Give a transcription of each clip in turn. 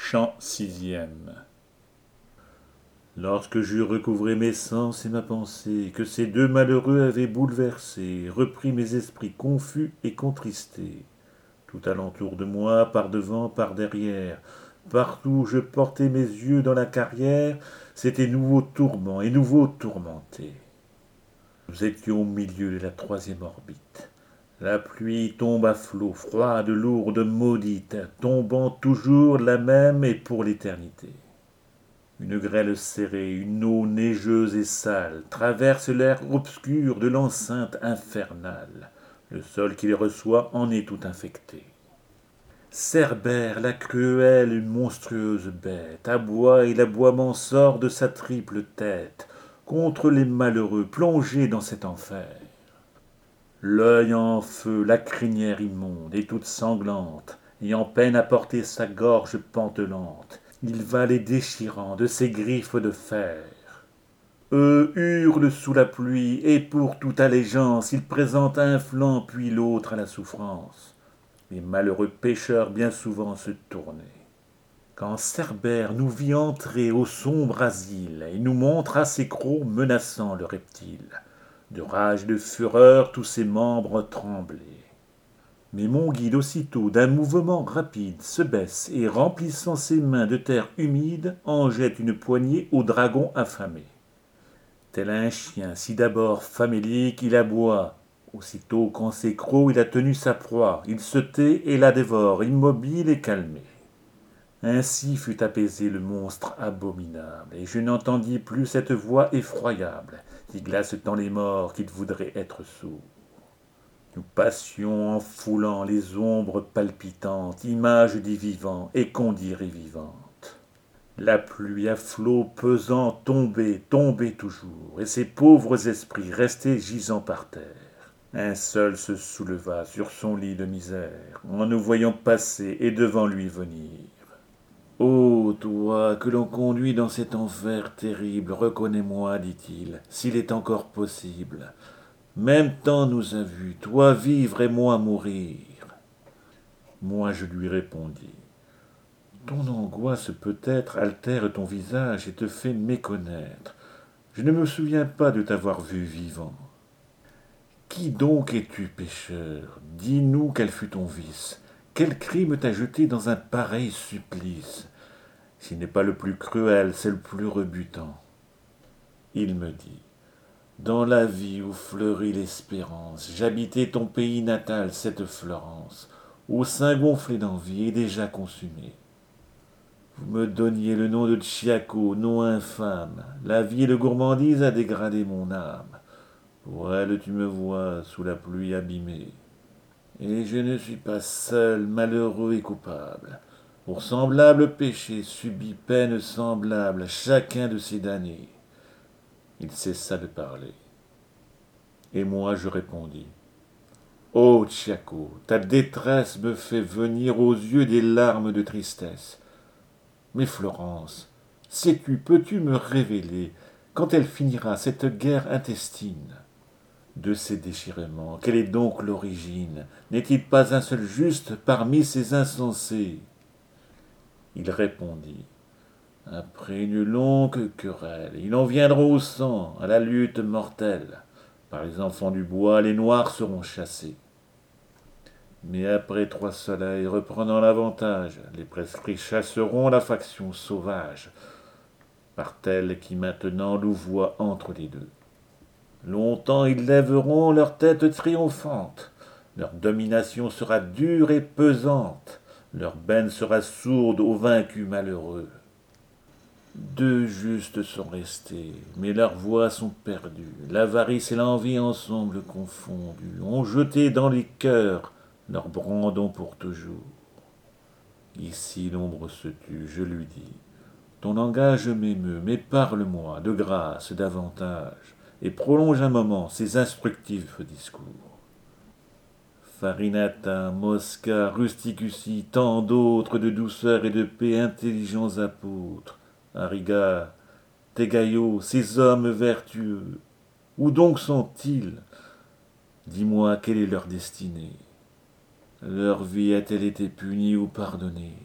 Chant sixième. Lorsque j'eus recouvré mes sens et ma pensée, que ces deux malheureux avaient bouleversé, repris mes esprits confus et contristés, tout alentour de moi, par devant, par derrière, partout où je portais mes yeux dans la carrière, c'était nouveau tourment et nouveau tourmenté. Nous étions au milieu de la troisième orbite. La pluie tombe à flots, froide, lourde, maudite, tombant toujours la même et pour l'éternité. Une grêle serrée, une eau neigeuse et sale traverse l'air obscur de l'enceinte infernale. Le sol qui les reçoit en est tout infecté. Cerbère, la cruelle, une monstrueuse bête, aboie et l'aboiement sort de sa triple tête contre les malheureux plongés dans cet enfer. L'œil en feu, la crinière immonde et toute sanglante, ayant peine à porter sa gorge pantelante, il va les déchirant de ses griffes de fer. Eux hurlent sous la pluie, et pour toute allégeance, ils présentent un flanc puis l'autre à la souffrance. Les malheureux pêcheurs bien souvent se tournaient. Quand Cerbère nous vit entrer au sombre asile, et nous montre à ses crocs menaçant le reptile, de rage et de fureur tous ses membres tremblaient. Mais mon guide aussitôt d'un mouvement rapide se baisse et remplissant ses mains de terre humide en jette une poignée au dragon affamé. Tel un chien si d'abord famélique il aboie, aussitôt qu'en ses crocs il a tenu sa proie, il se tait et la dévore immobile et calmé. Ainsi fut apaisé le monstre abominable, et je n'entendis plus cette voix effroyable qui glace tant les morts qu'ils voudraient être sourds. Nous passions en foulant les ombres palpitantes, images des vivants et qu'on dirait vivantes. La pluie à flots pesants tombait, tombait toujours, et ces pauvres esprits restaient gisant par terre. Un seul se souleva sur son lit de misère, en nous voyant passer et devant lui venir. Ô toi que l'on conduit dans cet enfer terrible, reconnais-moi, dit-il, s'il est encore possible. Même temps nous a vus, toi vivre et moi mourir. Moi je lui répondis. Ton angoisse peut-être altère ton visage et te fait méconnaître. Je ne me souviens pas de t'avoir vu vivant. Qui donc es-tu, pécheur? Dis-nous quel fut ton vice. Quel crime t'a jeté dans un pareil supplice? S'il n'est pas le plus cruel, c'est le plus rebutant. Il me dit. Dans la vie où fleurit l'espérance, j'habitais ton pays natal, cette Florence, au sein gonflé d'envie et déjà consumé. Vous me donniez le nom de Tchiako, nom infâme. La vie et de gourmandise a dégradé mon âme. Pour elle, tu me vois sous la pluie abîmée. Et je ne suis pas seul, malheureux et coupable. Pour semblable péché, subis peine semblable à chacun de ces damnés. Il cessa de parler. Et moi je répondis. Ô Tchiako, ta détresse me fait venir aux yeux des larmes de tristesse. Mais Florence, sais-tu, peux-tu me révéler quand elle finira cette guerre intestine? De ces déchirements, quelle est donc l'origine? N'est-il pas un seul juste parmi ces insensés? Il répondit. Après une longue querelle, il en viendra au sang, à la lutte mortelle. Par les enfants du bois, les noirs seront chassés. Mais après 3 soleils reprenant l'avantage, les prescrits chasseront la faction sauvage, par telle qui maintenant louvoie entre les deux. Longtemps ils lèveront leur tête triomphante, leur domination sera dure et pesante, leur benne sera sourde aux vaincus malheureux. 2 justes sont restés, mais leurs voix sont perdues. L'avarice et l'envie ensemble confondues ont jeté dans les cœurs leur brandon pour toujours. Ici l'ombre se tut, je lui dis. Ton langage m'émeut, mais parle-moi, de grâce, davantage, et prolonge un moment ces instructifs discours. Farinata, Mosca, Rusticusi, tant d'autres de douceur et de paix intelligents apôtres, Arriga, Tegaio, ces hommes vertueux, où donc sont-ils? Dis-moi quelle est leur destinée. Leur vie a-t-elle été punie ou pardonnée?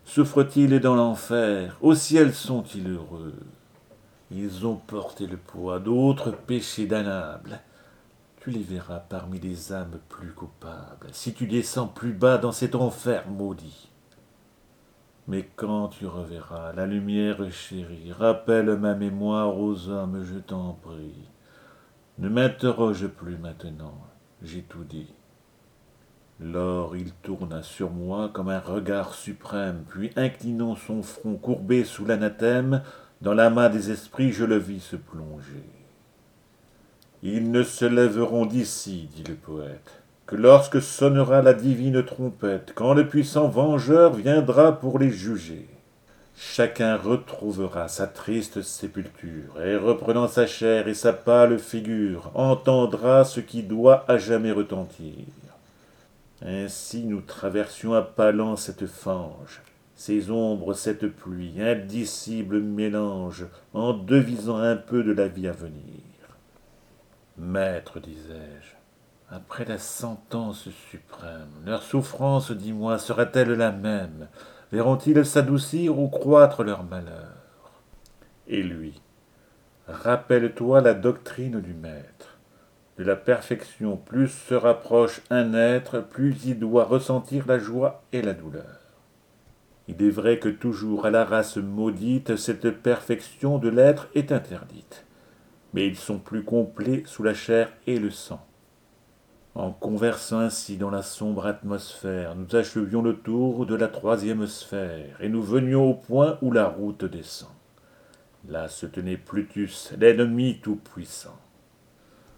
Souffrent-ils dans l'enfer? Au ciel sont-ils heureux? Ils ont porté le poids d'autres péchés damnables. Tu les verras parmi les âmes plus coupables, si tu descends plus bas dans cet enfer maudit. Mais quand tu reverras la lumière chérie, rappelle ma mémoire aux hommes, je t'en prie. Ne m'interroge plus maintenant, j'ai tout dit. Lors il tourna sur moi comme un regard suprême, puis inclinant son front courbé sous l'anathème, dans l'amas des esprits je le vis se plonger. Ils ne se lèveront d'ici, dit le poète, que lorsque sonnera la divine trompette, quand le puissant vengeur viendra pour les juger. Chacun retrouvera sa triste sépulture, et reprenant sa chair et sa pâle figure, entendra ce qui doit à jamais retentir. Ainsi nous traversions à pas lents cette fange, ces ombres, cette pluie, indicible mélange, en devisant un peu de la vie à venir. Maître, disais-je, après la sentence suprême, leur souffrance, dis-moi, sera-t-elle la même? Verront-ils s'adoucir ou croître leur malheur? Et lui, rappelle-toi la doctrine du Maître. De la perfection plus se rapproche un être, plus il doit ressentir la joie et la douleur. Il est vrai que toujours à la race maudite, cette perfection de l'être est interdite. Mais ils sont plus complets sous la chair et le sang. En conversant ainsi dans la sombre atmosphère, nous achevions le tour de la troisième sphère, et nous venions au point où la route descend. Là se tenait Plutus, l'ennemi tout-puissant.